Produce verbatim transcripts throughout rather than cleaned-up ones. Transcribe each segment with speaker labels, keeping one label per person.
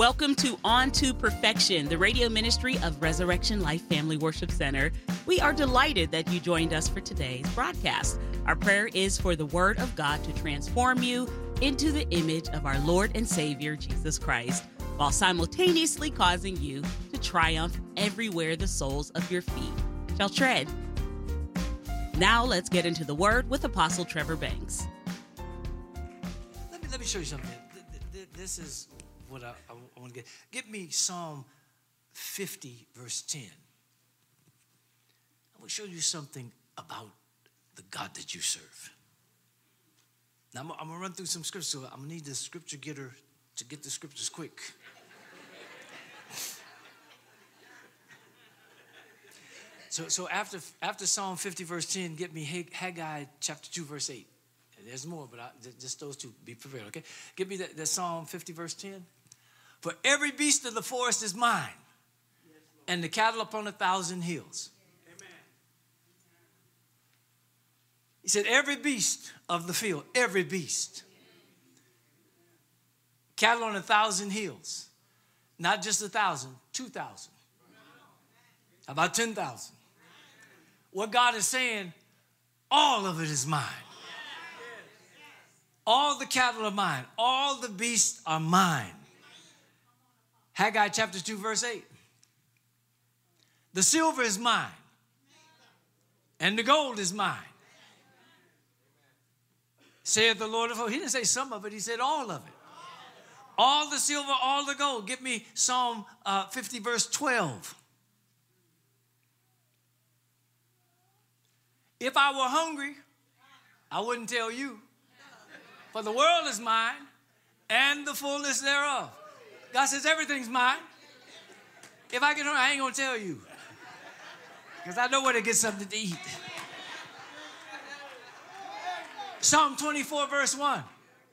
Speaker 1: Welcome to On to Perfection, the radio ministry of Resurrection Life Family Worship Center. We are delighted that you joined us for today's broadcast. Our prayer is for the Word of God to transform you into the image of our Lord and Savior, Jesus Christ, while simultaneously causing you to triumph everywhere the soles of your feet shall tread. Now let's get into the Word with Apostle Trevor Banks.
Speaker 2: Let me, let me show you something. This is what I, I, I want to get. Give me Psalm fifty, verse ten. I want to show you something about the God that you serve. Now, I'm, I'm going to run through some scriptures, so I'm going to need the scripture getter to get the scriptures quick. so so after, after Psalm fifty, verse ten, get me Haggai chapter two, verse eight. And there's more, but I, just those two. Be prepared, okay? Give me the, the Psalm fifty, verse ten. For every beast of the forest is mine, and the cattle upon a thousand hills. Amen. He said, every beast of the field, every beast. Cattle on a thousand hills. Not just a thousand, two thousand. How about ten thousand? What God is saying, all of it is mine. All the cattle are mine. All the beasts are mine. Haggai chapter two, verse eight. The silver is mine, and the gold is mine, saith the Lord of hosts. He didn't say some of it, he said all of it. All the silver, all the gold. Give me Psalm uh, fifty, verse twelve. If I were hungry, I wouldn't tell you. For the world is mine, and the fullness thereof. God says everything's mine. If I get hungry, I ain't going to tell you. Because I know where to get something to eat. Psalm twenty-four, verse one.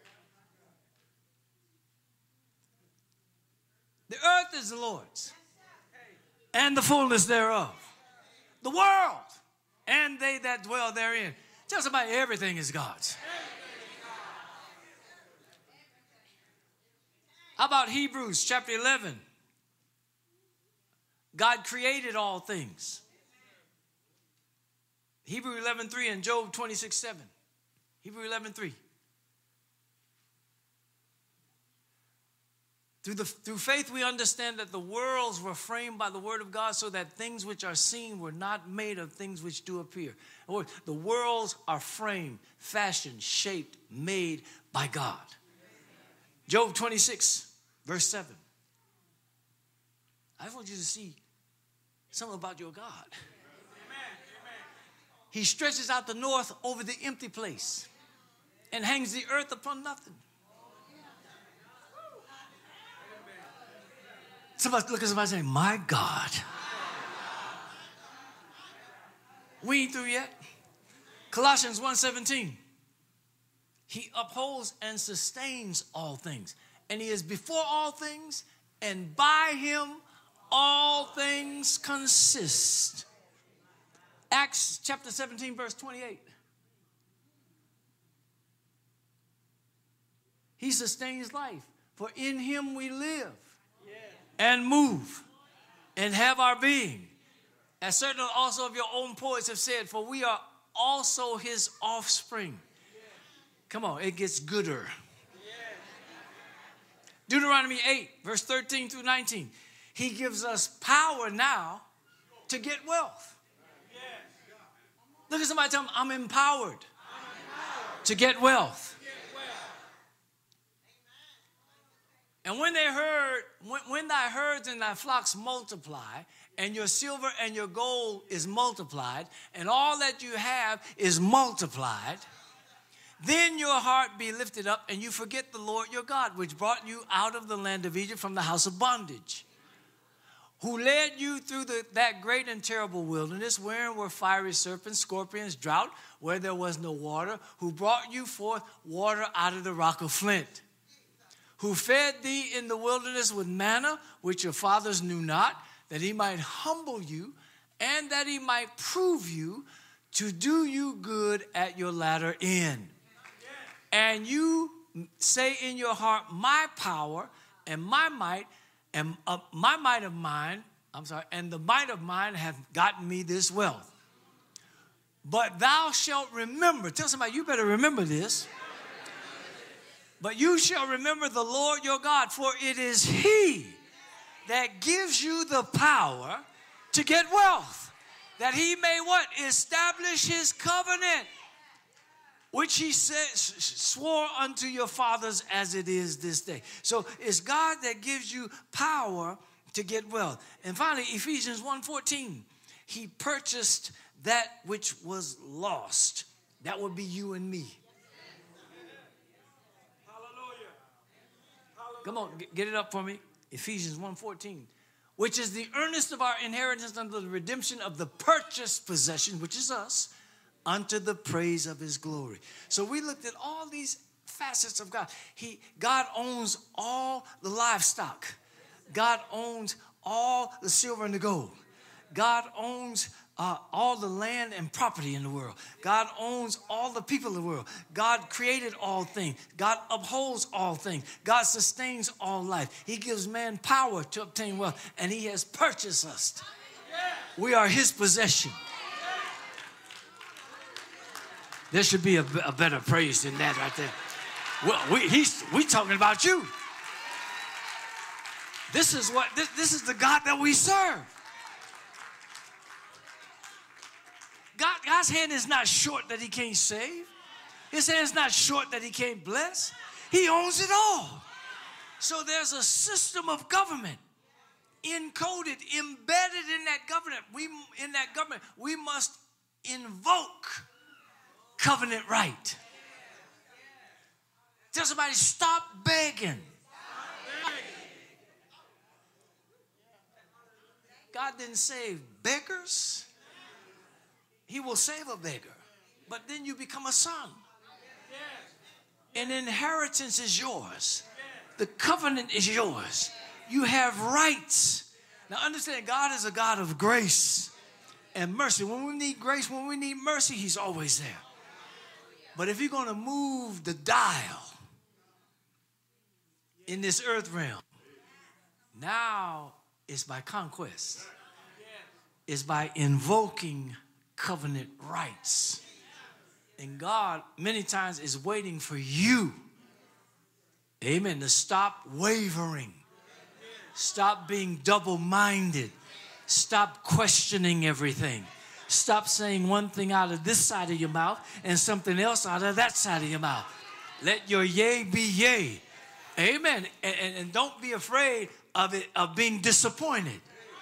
Speaker 2: The earth is the Lord's, and the fullness thereof. The world, and they that dwell therein. Tell somebody everything is God's. How about Hebrews chapter eleven? God created all things. Hebrews eleven three and Job twenty-six seven. Hebrews eleven three. Through, the, through faith we understand that the worlds were framed by the word of God, so that things which are seen were not made of things which do appear. The worlds are framed, fashioned, shaped, made by God. Job twenty-six. Verse seven. I want you to see something about your God. Amen. He stretches out the north over the empty place and hangs the earth upon nothing. Somebody look at somebody and say, my God. We ain't through yet. Colossians one seventeen. He upholds and sustains all things. And he is before all things, and by him all things consist. Acts chapter seventeen, verse twenty-eight. He sustains life, for in him we live and move and have our being. As certain also of your own poets have said, for we are also his offspring. Come on, it gets gooder. Deuteronomy eight, verse thirteen through nineteen. He gives us power now to get wealth. Look at somebody, tell them, I'm empowered, I'm empowered. to get wealth. To get wealth. And when they heard, when, when thy herds and thy flocks multiply, and your silver and your gold is multiplied, and all that you have is multiplied, then your heart be lifted up, and you forget the Lord your God, which brought you out of the land of Egypt from the house of bondage, who led you through the, that great and terrible wilderness, wherein were fiery serpents, scorpions, drought, where there was no water, who brought you forth water out of the rock of flint, who fed thee in the wilderness with manna, which your fathers knew not, that he might humble you, and that he might prove you, to do you good at your latter end. And you say in your heart, my power and my might, and uh, my might of mine, I'm sorry, and the might of mine have gotten me this wealth. But thou shalt remember, tell somebody, you better remember this. But you shall remember the Lord your God, for it is he that gives you the power to get wealth, that he may what? Establish his covenant, which he said, swore unto your fathers as it is this day. So it's God that gives you power to get wealth. And finally, Ephesians one fourteen, he purchased that which was lost. That would be you and me. Hallelujah. Hallelujah. Come on, get it up for me. Ephesians one fourteen, which is the earnest of our inheritance under the redemption of the purchased possession, which is us, unto the praise of his glory. So we looked at all these facets of God. He, God owns all the livestock. God owns all the silver and the gold. God owns uh, all the land and property in the world. God owns all the people in the world. God created all things. God upholds all things. God sustains all life. He gives man power to obtain wealth, and he has purchased us. We are his possession. There should be a, a better praise than that right there. Well, we he's we talking about you. This is what this, this is the God that we serve. God, God's hand is not short that he can't save. His hand is not short that he can't bless. He owns it all. So there's a system of government encoded, embedded in that government. We in that government we must invoke covenant right. Tell somebody, stop begging. God didn't save beggars. He will save a beggar. But then you become a son. An inheritance is yours. The covenant is yours. You have rights. Now understand, God is a God of grace and mercy. When we need grace, when we need mercy, he's always there. But if you're going to move the dial in this earth realm, now it's by conquest. It's by invoking covenant rights. And God many times is waiting for you, amen, to stop wavering. Stop being double-minded. Stop questioning everything. Stop saying one thing out of this side of your mouth and something else out of that side of your mouth. Let your yea be yea. Amen. And, and, and don't be afraid of it, of being disappointed.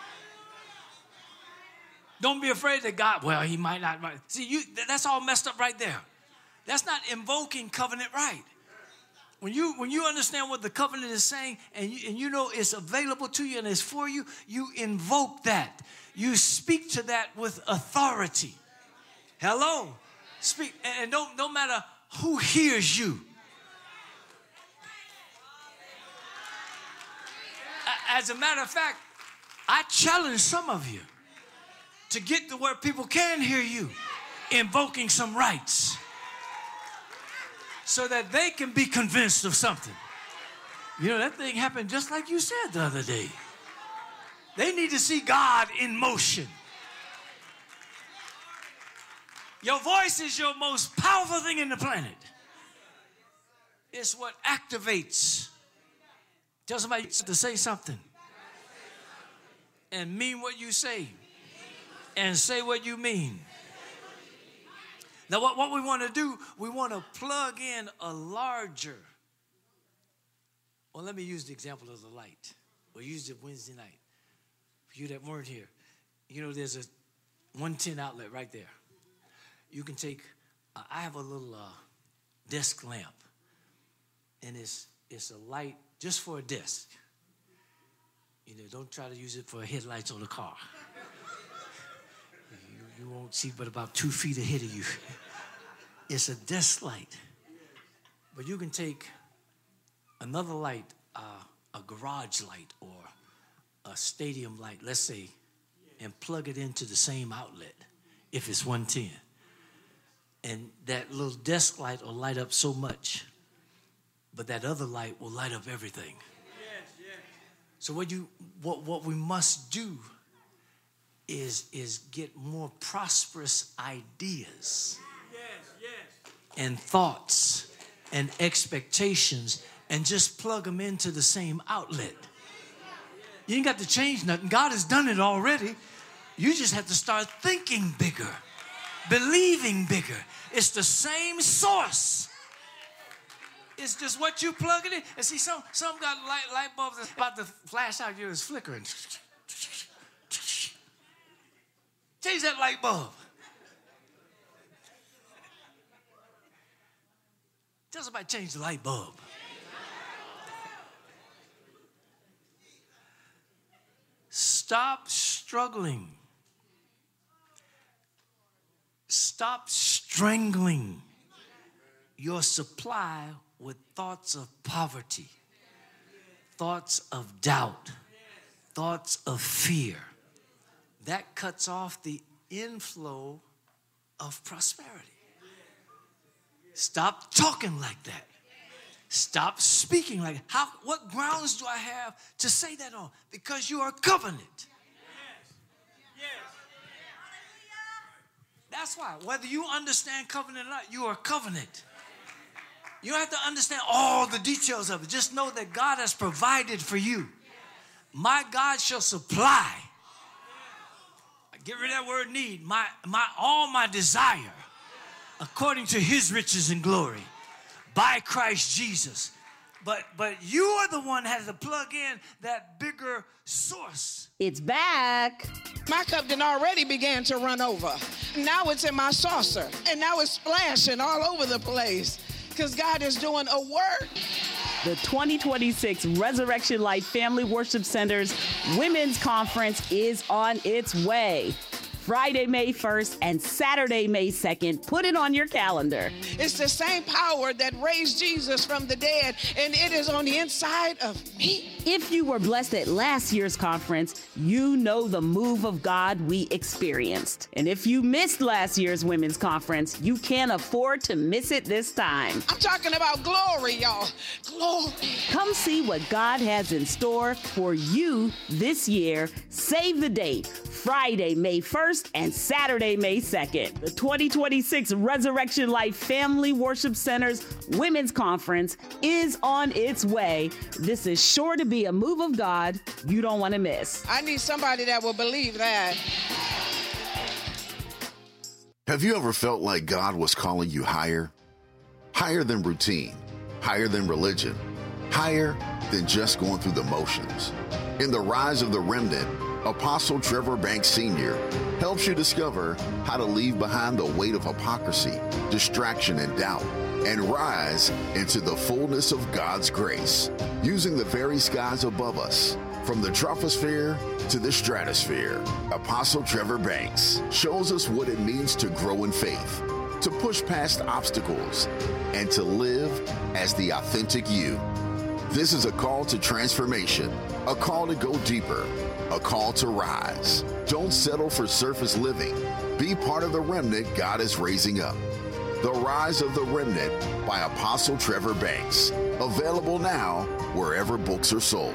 Speaker 2: Don't be afraid that God, well, he might not. See, you, that's all messed up right there. That's not invoking covenant right. When you, when you understand what the covenant is saying and you, and you know it's available to you and it's for you, you invoke that. You speak to that with authority. Hello? Speak. And don't, no matter who hears you. As a matter of fact, I challenge some of you to get to where people can hear you invoking some rights so that they can be convinced of something. You know, that thing happened just like you said the other day. They need to see God in motion. Your voice is your most powerful thing in the planet. It's what activates. Tell somebody to say something and mean what you say and say what you mean. Now, what, what we want to do, we want to plug in a larger. Well, let me use the example of the light. We used it Wednesday night. For you that weren't here, you know, there's a one ten outlet right there. You can take, uh, I have a little uh, desk lamp, and it's it's a light just for a desk. You know, don't try to use it for headlights on the car. you, you won't see but about two feet ahead of you. It's a desk light. But you can take another light, uh, a garage light or a stadium light, let's say, and plug it into the same outlet if it's one ten. And that little desk light will light up so much, but that other light will light up everything. Yes, So what you what what we must do is is get more prosperous ideas yes, yes. and thoughts and expectations and just plug them into the same outlet. You ain't got to change nothing. God has done it already. You just have to start thinking bigger, believing bigger. It's the same source. It's just what you plug it in. And see, some some got light, light bulbs that's about to flash out. Yours flickering. Change that light bulb. Tell somebody to change the light bulb. Stop struggling. Stop strangling your supply with thoughts of poverty, thoughts of doubt, thoughts of fear. That cuts off the inflow of prosperity. Stop talking like that. Stop speaking like, how? What grounds do I have to say that on? Because you are covenant. Yes. Yes. That's why, whether you understand covenant or not, you are covenant. You don't have to understand all the details of it. Just know that God has provided for you. My God shall supply. Get rid of that word need. My, my, all my desire according to his riches and glory. By Christ Jesus. But but you are the one that has to plug in that bigger source.
Speaker 3: It's back.
Speaker 4: My cup then already began to run over. Now it's in my saucer. And now it's splashing all over the place. Because God is doing a work.
Speaker 3: The twenty twenty-six Resurrection Life Family Worship Center's Women's Conference is on its way. Friday, May first and Saturday, May second. Put it on your calendar.
Speaker 4: It's the same power that raised Jesus from the dead, and it is on the inside of me.
Speaker 3: If you were blessed at last year's conference, you know the move of God we experienced. And if you missed last year's women's conference, you can't afford to miss it this time.
Speaker 4: I'm talking about glory, y'all. Glory.
Speaker 3: Come see what God has in store for you this year. Save the date, Friday, May first and Saturday, May second. The twenty twenty-six Resurrection Life Family Worship Center's Women's Conference is on its way. This is sure to be a move of God you don't want to miss.
Speaker 4: I need somebody that will believe that.
Speaker 5: Have you ever felt like God was calling you higher? Higher than routine, higher than religion, higher than just going through the motions. In The Rise of the Remnant, Apostle Trevor Banks Senior helps you discover how to leave behind the weight of hypocrisy, distraction, and doubt, and rise into the fullness of God's grace, using the very skies above us. From the troposphere to the stratosphere, Apostle Trevor Banks shows us what it means to grow in faith, to push past obstacles, and to live as the authentic you. This is a call to transformation, a call to go deeper, a call to rise. Don't settle for surface living. Be part of the remnant God is raising up. The Rise of the Remnant by Apostle Trevor Banks. Available now wherever books are sold.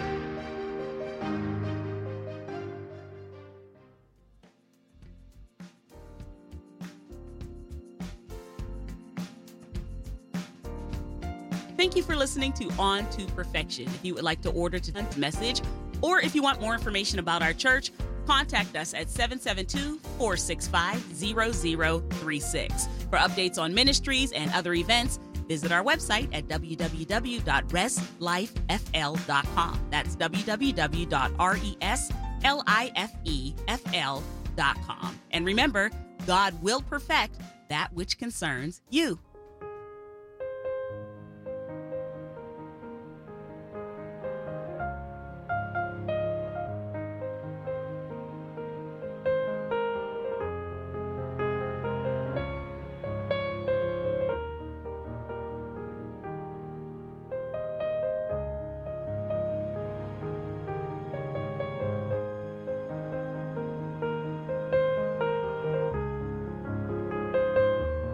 Speaker 1: Thank you for listening to On to Perfection. If you would like to order today's message, or if you want more information about our church, contact us at seven seven two, four six five, zero zero three six. For updates on ministries and other events, visit our website at w w w dot res life f l dot com. That's w w w dot res life f l dot com. And remember, God will perfect that which concerns you.